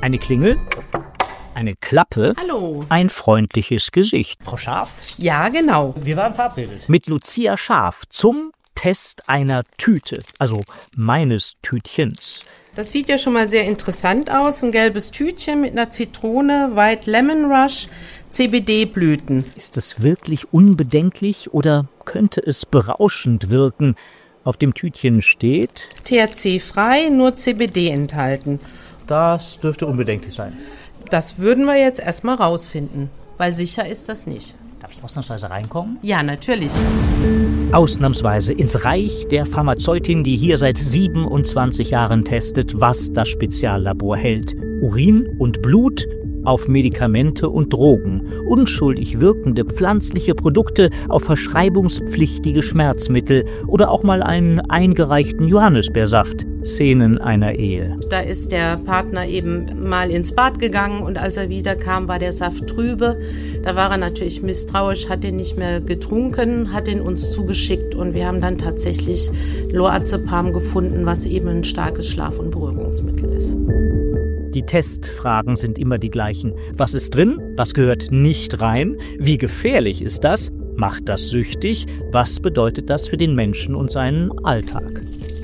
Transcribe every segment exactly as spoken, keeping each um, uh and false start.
Eine Klingel, eine Klappe, Hallo. Ein freundliches Gesicht. Frau Scharf? Ja, genau. Wir waren verabredet. Mit Lucia Scharf zum Test einer Tüte, also meines Tütchens. Das sieht ja schon mal sehr interessant aus. Ein gelbes Tütchen mit einer Zitrone, White Lemon Rush, C B D-Blüten. Ist es wirklich unbedenklich oder könnte es berauschend wirken? Auf dem Tütchen steht T H C-frei, nur C B D enthalten. Das dürfte unbedenklich sein. Das würden wir jetzt erstmal rausfinden, weil sicher ist das nicht. Darf ich ausnahmsweise reinkommen? Ja, natürlich. Ausnahmsweise ins Reich der Pharmazeutin, die hier seit siebenundzwanzig Jahren testet, was das Speziallabor hält. Urin und Blut auf Medikamente und Drogen, unschuldig wirkende pflanzliche Produkte auf verschreibungspflichtige Schmerzmittel oder auch mal einen eingereichten Johannisbeersaft. Szenen einer Ehe. Da ist der Partner eben mal ins Bad gegangen und als er wiederkam, war der Saft trübe. Da war er natürlich misstrauisch, hat den nicht mehr getrunken, hat den uns zugeschickt und wir haben dann tatsächlich Lorazepam gefunden, was eben ein starkes Schlaf- und Beruhigungsmittel ist. Die Testfragen sind immer die gleichen. Was ist drin? Was gehört nicht rein? Wie gefährlich ist das? Macht das süchtig? Was bedeutet das für den Menschen und seinen Alltag?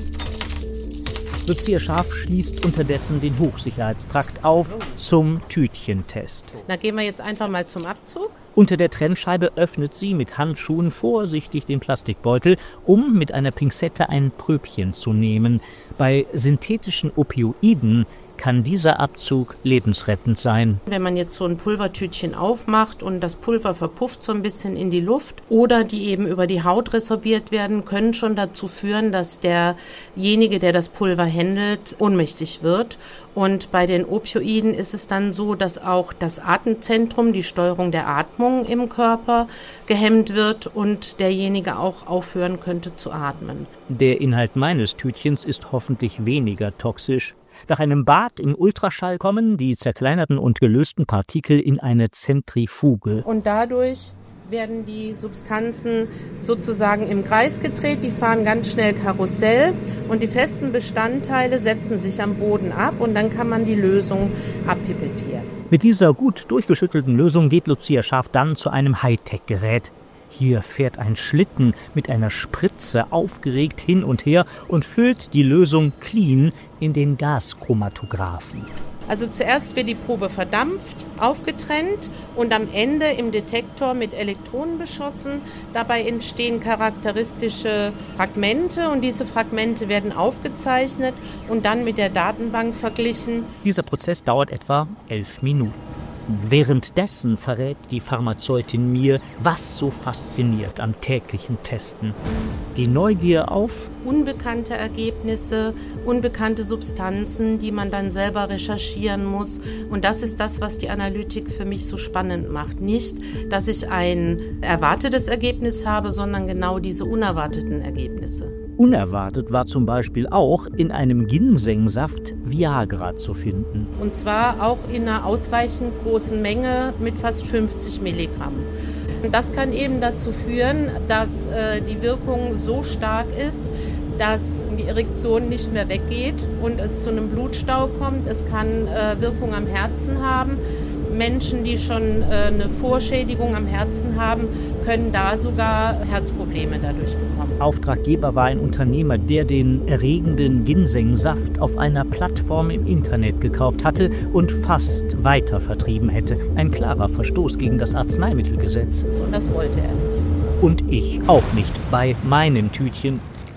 Lucia Scharf schließt unterdessen den Hochsicherheitstrakt auf zum Tütchentest. Da gehen wir jetzt einfach mal zum Abzug. Unter der Trennscheibe öffnet sie mit Handschuhen vorsichtig den Plastikbeutel, um mit einer Pinzette ein Pröbchen zu nehmen. Bei synthetischen Opioiden kann dieser Abzug lebensrettend sein. Wenn man jetzt so ein Pulvertütchen aufmacht und das Pulver verpufft so ein bisschen in die Luft oder die eben über die Haut resorbiert werden, können schon dazu führen, dass derjenige, der das Pulver handelt, ohnmächtig wird. Und bei den Opioiden ist es dann so, dass auch das Atemzentrum, die Steuerung der Atmung im Körper gehemmt wird und derjenige auch aufhören könnte zu atmen. Der Inhalt meines Tütchens ist hoffentlich weniger toxisch. Nach einem Bad im Ultraschall kommen die zerkleinerten und gelösten Partikel in eine Zentrifuge. Und dadurch werden die Substanzen sozusagen im Kreis gedreht, die fahren ganz schnell Karussell und die festen Bestandteile setzen sich am Boden ab und dann kann man die Lösung abpipettieren. Mit dieser gut durchgeschüttelten Lösung geht Lucia Scharf dann zu einem Hightech-Gerät. Hier fährt ein Schlitten mit einer Spritze aufgeregt hin und her und füllt die Lösung clean in den Gaschromatographen. Also zuerst wird die Probe verdampft, aufgetrennt und am Ende im Detektor mit Elektronen beschossen. Dabei entstehen charakteristische Fragmente und diese Fragmente werden aufgezeichnet und dann mit der Datenbank verglichen. Dieser Prozess dauert etwa elf Minuten. Währenddessen verrät die Pharmazeutin mir, was so fasziniert am täglichen Testen. Die Neugier auf unbekannte Ergebnisse, unbekannte Substanzen, die man dann selber recherchieren muss. Und das ist das, was die Analytik für mich so spannend macht. Nicht, dass ich ein erwartetes Ergebnis habe, sondern genau diese unerwarteten Ergebnisse. Unerwartet war zum Beispiel auch in einem Ginsengsaft Viagra zu finden. Und zwar auch in einer ausreichend großen Menge mit fast fünfzig Milligramm. Und das kann eben dazu führen, dass äh, die Wirkung so stark ist, dass die Erektion nicht mehr weggeht und es zu einem Blutstau kommt. Es kann äh, Wirkung am Herzen haben. Menschen, die schon äh, eine Vorschädigung am Herzen haben, können da sogar Herzprobleme dadurch bekommen. Auftraggeber war ein Unternehmer, der den erregenden Ginsengsaft auf einer Plattform im Internet gekauft hatte und fast weiter vertrieben hätte. Ein klarer Verstoß gegen das Arzneimittelgesetz. Und das wollte er nicht. Und ich auch nicht bei meinem Tütchen.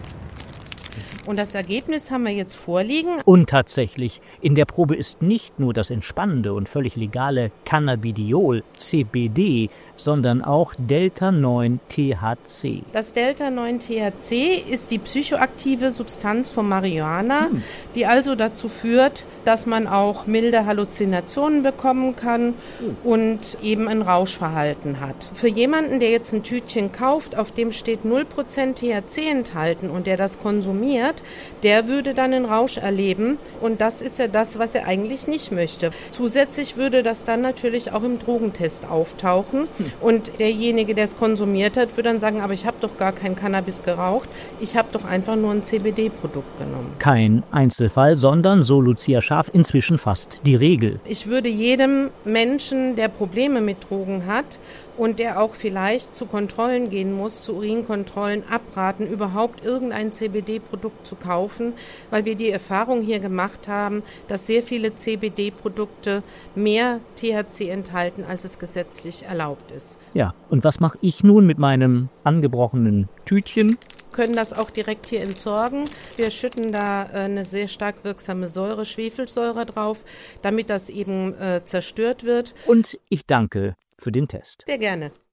Und das Ergebnis haben wir jetzt vorliegen. Und tatsächlich, in der Probe ist nicht nur das entspannende und völlig legale Cannabidiol, C B D, sondern auch Delta neun T H C. Das Delta neun T H C ist die psychoaktive Substanz von Marihuana, hm. die also dazu führt, dass man auch milde Halluzinationen bekommen kann hm. und eben ein Rauschverhalten hat. Für jemanden, der jetzt ein Tütchen kauft, auf dem steht null Prozent T H C enthalten und der das konsumiert, hat, der würde dann einen Rausch erleben. Und das ist ja das, was er eigentlich nicht möchte. Zusätzlich würde das dann natürlich auch im Drogentest auftauchen. Und derjenige, der es konsumiert hat, würde dann sagen, aber ich habe doch gar kein Cannabis geraucht. Ich habe doch einfach nur ein C B D-Produkt genommen. Kein Einzelfall, sondern, so Lucia Schaaf, inzwischen fast die Regel. Ich würde jedem Menschen, der Probleme mit Drogen hat und der auch vielleicht zu Kontrollen gehen muss, zu Urinkontrollen, abraten, überhaupt irgendein C B D-Produkt zu kaufen, weil wir die Erfahrung hier gemacht haben, dass sehr viele C B D-Produkte mehr T H C enthalten, als es gesetzlich erlaubt ist. Ja, und was mache ich nun mit meinem angebrochenen Tütchen? Können das auch direkt hier entsorgen. Wir schütten da eine sehr stark wirksame Säure, Schwefelsäure drauf, damit das eben äh, zerstört wird. Und ich danke für den Test. Sehr gerne.